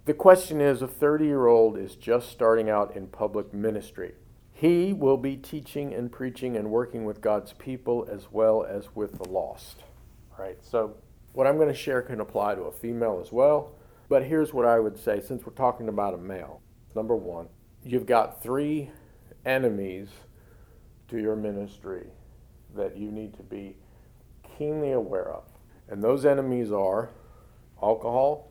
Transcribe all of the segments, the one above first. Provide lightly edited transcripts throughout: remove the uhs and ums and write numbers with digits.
The question is, a 30-year-old is just starting out in public ministry. He will be teaching and preaching and working with God's people as well as with the lost. All right, so what I'm going to share can apply to a female as well, but here's what I would say since we're talking about a male. Number one, you've got 3 enemies to your ministry that you need to be keenly aware of. And those enemies are alcohol,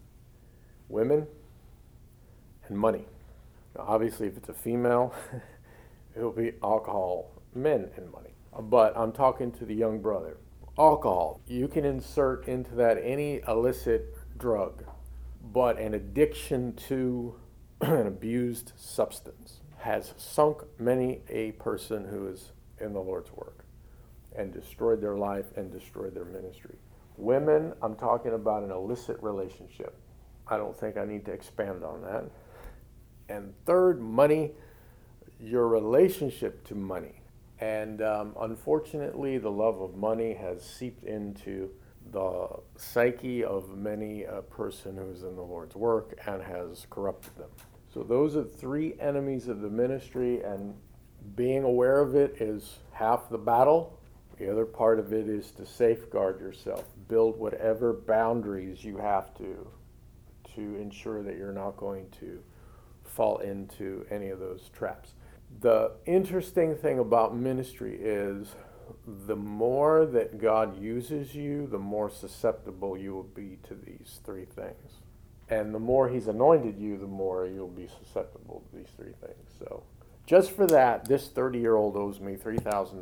women, and money. Now, obviously, if it's a female, it'll be alcohol, men, and money. But I'm talking to the young brother. Alcohol, you can insert into that any illicit drug, but an addiction to an abused substance has sunk many a person who is in the Lord's work and destroyed their life and destroyed their ministry. Women, I'm talking about an illicit relationship. I don't think I need to expand on that. And third, money, your relationship to money. And unfortunately, the love of money has seeped into the psyche of many a person who's in the Lord's work and has corrupted them. So those are 3 enemies of the ministry, and being aware of it is half the battle. The other part of it is to safeguard yourself. Build whatever boundaries you have to ensure that you're not going to fall into any of those traps. The interesting thing about ministry is the more that God uses you, the more susceptible you will be to these 3 things. And the more he's anointed you, the more you'll be susceptible to these 3 things. So just for that, this 30-year-old owes me $3,000.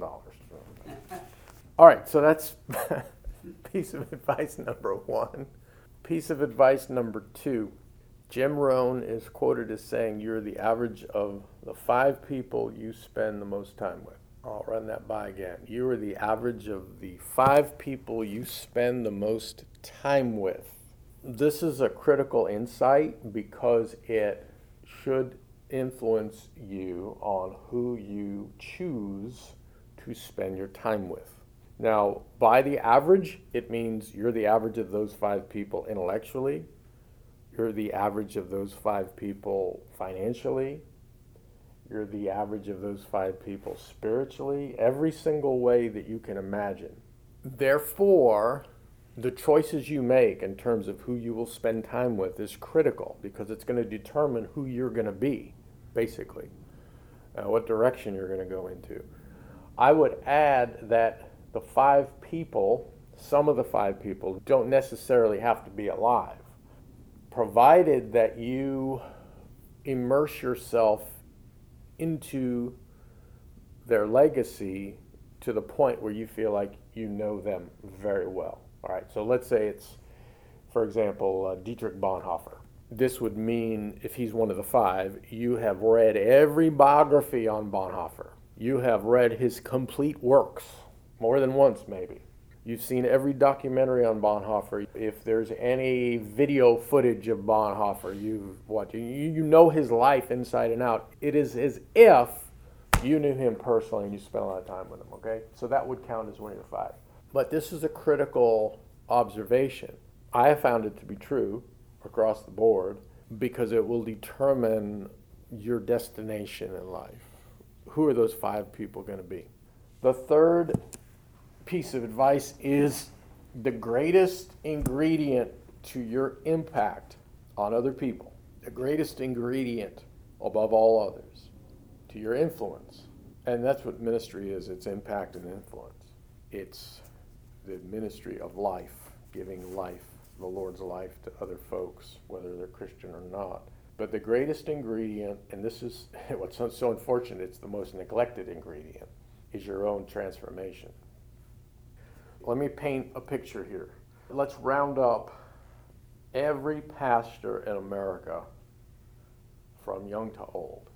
All right, so that's piece of advice number 1. Piece of advice number 2. Jim Rohn is quoted as saying, you're the average of the 5 people you spend the most time with. I'll run that by again. You are the average of the 5 people you spend the most time with. This is a critical insight because it should influence you on who you choose to spend your time with. Now, by the average, it means you're the average of those 5 people intellectually. You're the average of those 5 people financially. You're the average of those 5 people spiritually, every single way that you can imagine. Therefore, the choices you make in terms of who you will spend time with is critical because it's going to determine who you're going to be, basically, what direction you're going to go into. I would add that the 5 people, some of the 5 people, don't necessarily have to be alive, provided that you immerse yourself into their legacy to the point where you feel like you know them very well. All right, so let's say it's, for example, Dietrich Bonhoeffer. This would mean, if he's one of the 5, you have read every biography on Bonhoeffer. You have read his complete works, more than once maybe. You've seen every documentary on Bonhoeffer. If there's any video footage of Bonhoeffer, you've watched. You know his life inside and out. It is as if you knew him personally and you spent a lot of time with him, okay? So that would count as one of the 5. But this is a critical observation. I have found it to be true across the board because it will determine your destination in life. Who are those 5 people going to be? The third piece of advice is the greatest ingredient to your impact on other people, the greatest ingredient above all others to your influence. And that's what ministry is. It's impact and influence. It's the ministry of life, giving life, the Lord's life to other folks, whether they're Christian or not. But the greatest ingredient, and this is what's so unfortunate, it's the most neglected ingredient, is your own transformation. Let me paint a picture here. Let's round up every pastor in America from young to old.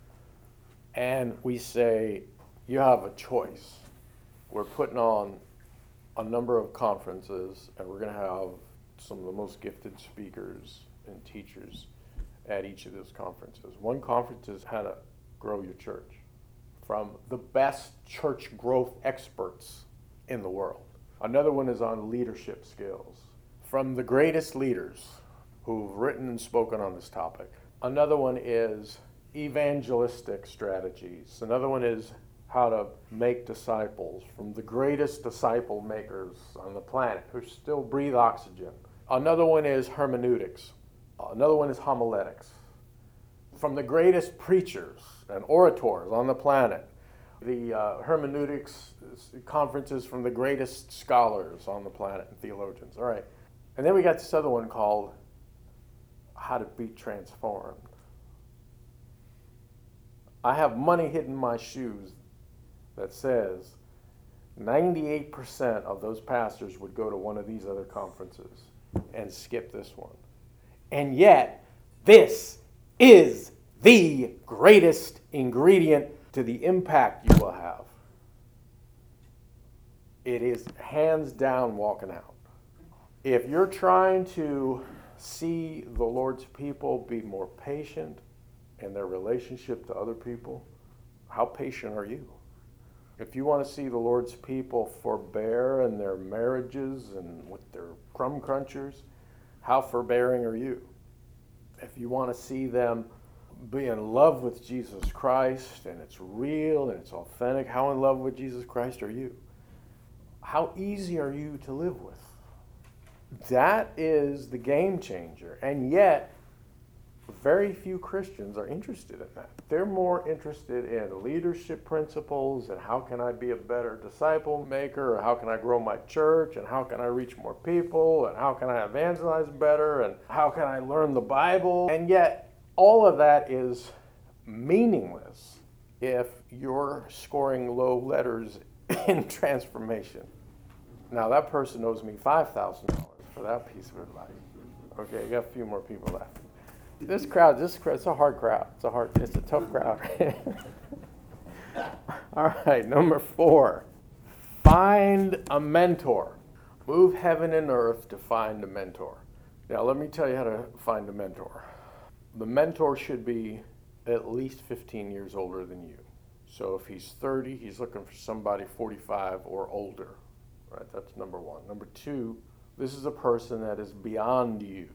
And we say, you have a choice. We're putting on a number of conferences, and we're going to have some of the most gifted speakers and teachers at each of those conferences. One conference is how to grow your church from the best church growth experts in the world. Another one is on leadership skills from the greatest leaders who've written and spoken on this topic. Another one is evangelistic strategies. Another one is how to make disciples from the greatest disciple makers on the planet who still breathe oxygen. Another one is hermeneutics. Another one is homiletics. From the greatest preachers and orators on the planet. The hermeneutics conferences from the greatest scholars on the planet and theologians. All right. And then we got this other one called How to Be Transformed. I have money hidden in my shoes that says 98% of those pastors would go to one of these other conferences and skip this one. And yet, this is the greatest ingredient to the impact you will have. It is hands down walking out. If you're trying to see the Lord's people be more patient in their relationship to other people, how patient are you? If you want to see the Lord's people forbear in their marriages and with their crumb crunchers, how forbearing are you? If you want to see them be in love with Jesus Christ and it's real and it's authentic, how in love with Jesus Christ are you? How easy are you to live with? That is the game changer. And yet, very few Christians are interested in that. They're more interested in leadership principles and how can I be a better disciple maker, or how can I grow my church, and how can I reach more people, and how can I evangelize better, and how can I learn the Bible. And yet, all of that is meaningless if you're scoring low letters in transformation. Now, that person owes me $5,000 for that piece of advice. Okay, you got a few more people left. This crowd, it's a hard crowd. It's a tough crowd. All right, number 4, find a mentor. Move heaven and earth to find a mentor. Now, let me tell you how to find a mentor. The mentor should be at least 15 years older than you. So if he's 30, he's looking for somebody 45 or older. Right, that's number 1. Number 2, this is a person that is beyond you,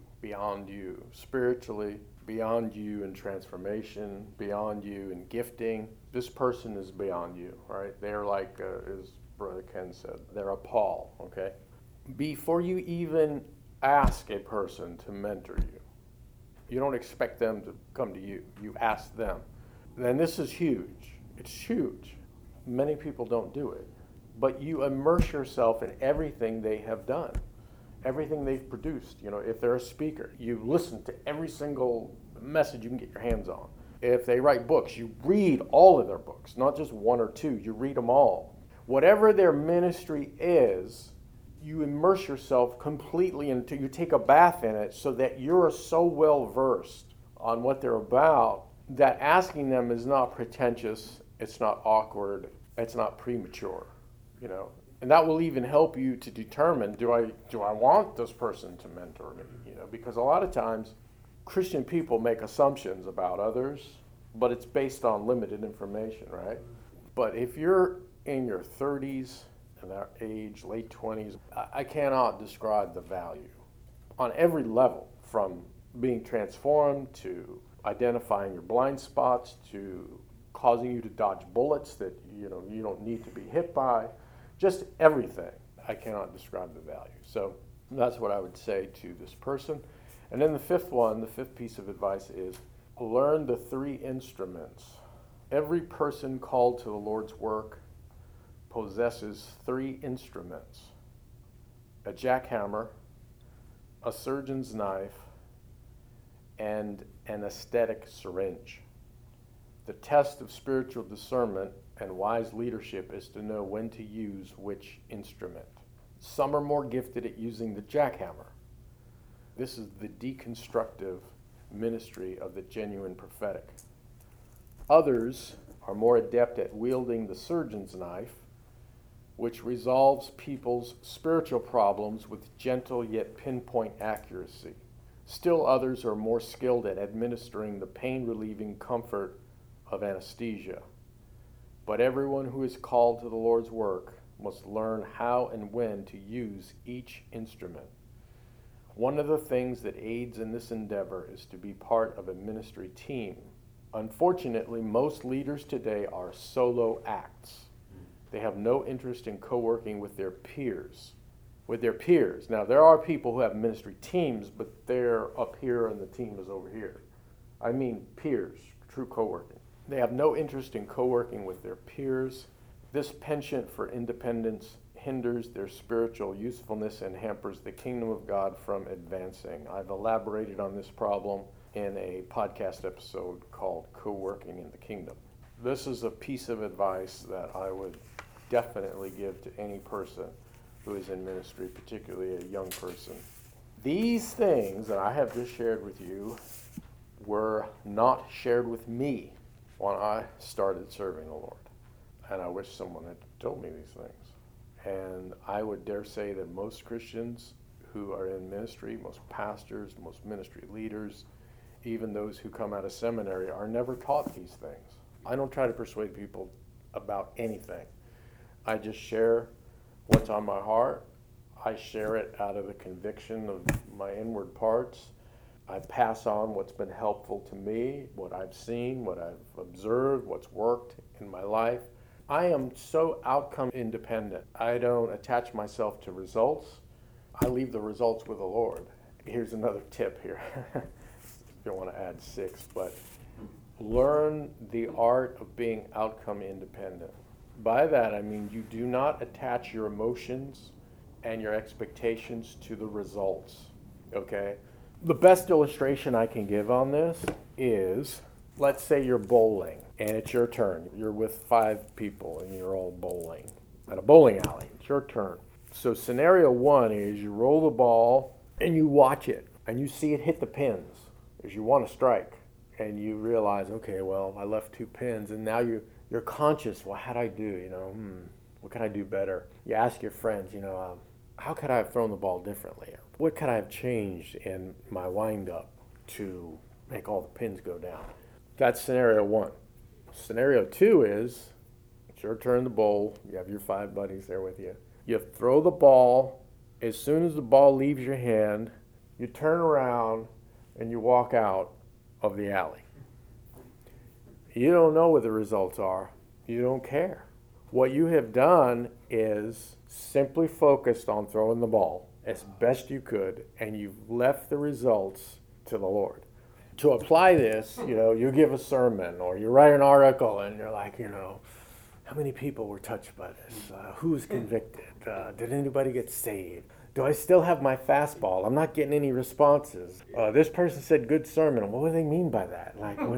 spiritually, beyond you in transformation, beyond you in gifting. This person is beyond you, right? They're like, as Brother Ken said, they're a Paul, okay? Before you even ask a person to mentor you, you don't expect them to come to you. You ask them. And this is huge. It's huge. Many people don't do it. But you immerse yourself in everything they have done, everything they've produced. You know, if they're a speaker, you listen to every single message you can get your hands on. If they write books, you read all of their books, not just 1 or 2. You read them all. Whatever their ministry is, you immerse yourself completely into, you take a bath in it so that you're so well versed on what they're about that asking them is not pretentious, it's not awkward, it's not premature. You know, and that will even help you to determine, do I want this person to mentor me? You know, because a lot of times Christian people make assumptions about others, but it's based on limited information, right? But if you're in your 30s and that age, late 20s, I cannot describe the value on every level, from being transformed to identifying your blind spots to causing you to dodge bullets that you don't need to be hit by. Just everything. I cannot describe the value. So that's what I would say to this person. And then the fifth piece of advice is learn the 3 instruments. Every person called to the Lord's work possesses 3 instruments: a jackhammer, a surgeon's knife, and an aesthetic syringe. The test of spiritual discernment and wise leadership is to know when to use which instrument. Some are more gifted at using the jackhammer. This is the deconstructive ministry of the genuine prophetic. Others are more adept at wielding the surgeon's knife, which resolves people's spiritual problems with gentle yet pinpoint accuracy. Still others are more skilled at administering the pain-relieving comfort of anesthesia. But everyone who is called to the Lord's work must learn how and when to use each instrument. One of the things that aids in this endeavor is to be part of a ministry team. Unfortunately, most leaders today are solo acts. They have no interest in co-working with their peers. Now, there are people who have ministry teams, but they're up here and the team is over here. I mean peers, true co-working. They have no interest in co-working with their peers. This penchant for independence hinders their spiritual usefulness and hampers the kingdom of God from advancing. I've elaborated on this problem in a podcast episode called Co-working in the Kingdom. This is a piece of advice that I would definitely give to any person who is in ministry, particularly a young person. These things that I have just shared with you were not shared with me when I started serving the Lord. And I wish someone had told me these things. And I would dare say that most Christians who are in ministry, most pastors, most ministry leaders, even those who come out of seminary, are never taught these things. I don't try to persuade people about anything. I just share what's on my heart. I share it out of the conviction of my inward parts. I pass on what's been helpful to me, what I've seen, what I've observed, what's worked in my life. I am so outcome independent. I don't attach myself to results. I leave the results with the Lord. Here's another tip here. You don't want to add 6, but learn the art of being outcome independent. By that, I mean you do not attach your emotions and your expectations to the results, okay? The best illustration I can give on this is, let's say you're bowling and it's your turn. You're with 5 people and you're all bowling at a bowling alley. It's your turn. So scenario 1 is you roll the ball and you watch it and you see it hit the pins as you want to strike. And you realize, okay, well, I left 2 pins, and now you're conscious. Well, how'd I do? What can I do better? You ask your friends, how could I have thrown the ball differently? What could I have changed in my wind-up to make all the pins go down? That's scenario 1. Scenario 2 is, it's your turn to bowl. You have your 5 buddies there with you. You throw the ball. As soon as the ball leaves your hand, you turn around and you walk out of the alley. You don't know what the results are. You don't care. What you have done is simply focused on throwing the ball as best you could, and you've left the results to the Lord. To apply this, you give a sermon or you write an article and you're like, how many people were touched by this? Who was convicted? Did anybody get saved? Do I still have my fastball? I'm not getting any responses. This person said good sermon. What do they mean by that?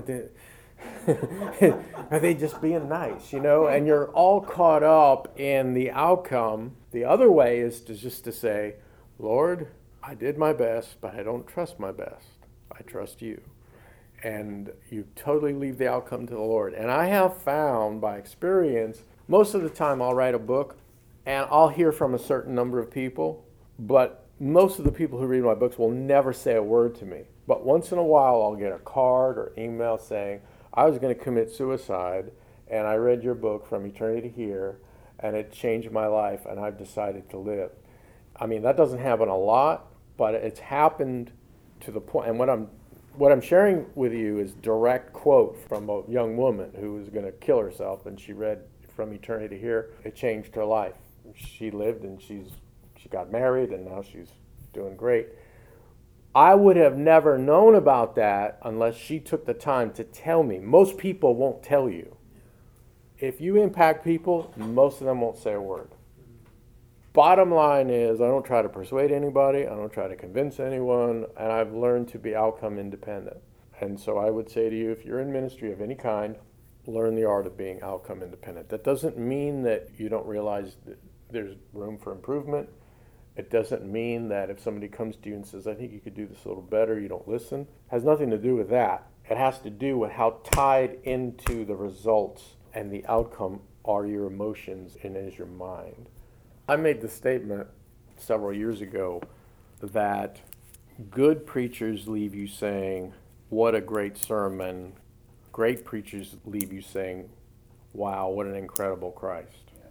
Are they just being nice, And you're all caught up in the outcome. The other way is to say, Lord, I did my best, but I don't trust my best. I trust you. And you totally leave the outcome to the Lord. And I have found by experience, most of the time I'll write a book and I'll hear from a certain number of people. But most of the people who read my books will never say a word to me. But once in a while, I'll get a card or email saying, I was going to commit suicide, and I read your book, From Eternity to Here, and it changed my life, and I've decided to live. I mean, that doesn't happen a lot, but it's happened to the point. And what I'm sharing with you is direct quote from a young woman who was going to kill herself, and she read From Eternity to Here. It changed her life. She lived, and she got married, and now she's doing great. I would have never known about that unless she took the time to tell me. Most people won't tell you. If you impact people, most of them won't say a word. Bottom line is, I don't try to persuade anybody. I don't try to convince anyone. And I've learned to be outcome independent. And so I would say to you, if you're in ministry of any kind, learn the art of being outcome independent. That doesn't mean that you don't realize that there's room for improvement. It doesn't mean that if somebody comes to you and says, I think you could do this a little better, you don't listen. It has nothing to do with that. It has to do with how tied into the results and the outcome are your emotions and is your mind. I made the statement several years ago that good preachers leave you saying, what a great sermon. Great preachers leave you saying, wow, what an incredible Christ.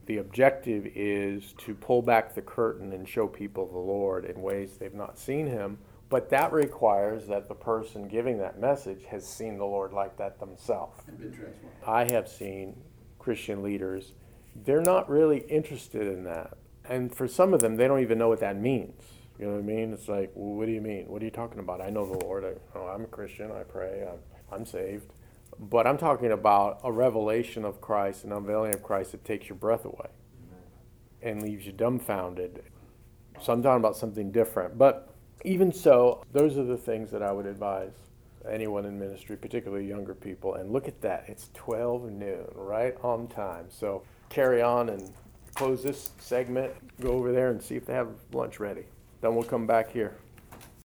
The objective is to pull back the curtain and show people the Lord in ways they've not seen him. But that requires that the person giving that message has seen the Lord like that themselves. And been transformed. I have seen Christian leaders, they're not really interested in that. And for some of them, they don't even know what that means. You know what I mean? It's like, well, what do you mean? What are you talking about? I know the Lord. I'm a Christian. I pray. I'm saved. But I'm talking about a revelation of Christ, an unveiling of Christ that takes your breath away and leaves you dumbfounded. So I'm talking about something different. But even so, those are the things that I would advise anyone in ministry, particularly younger people. And look at that. It's 12 noon, right on time. So carry on and close this segment. Go over there and see if they have lunch ready. Then we'll come back here.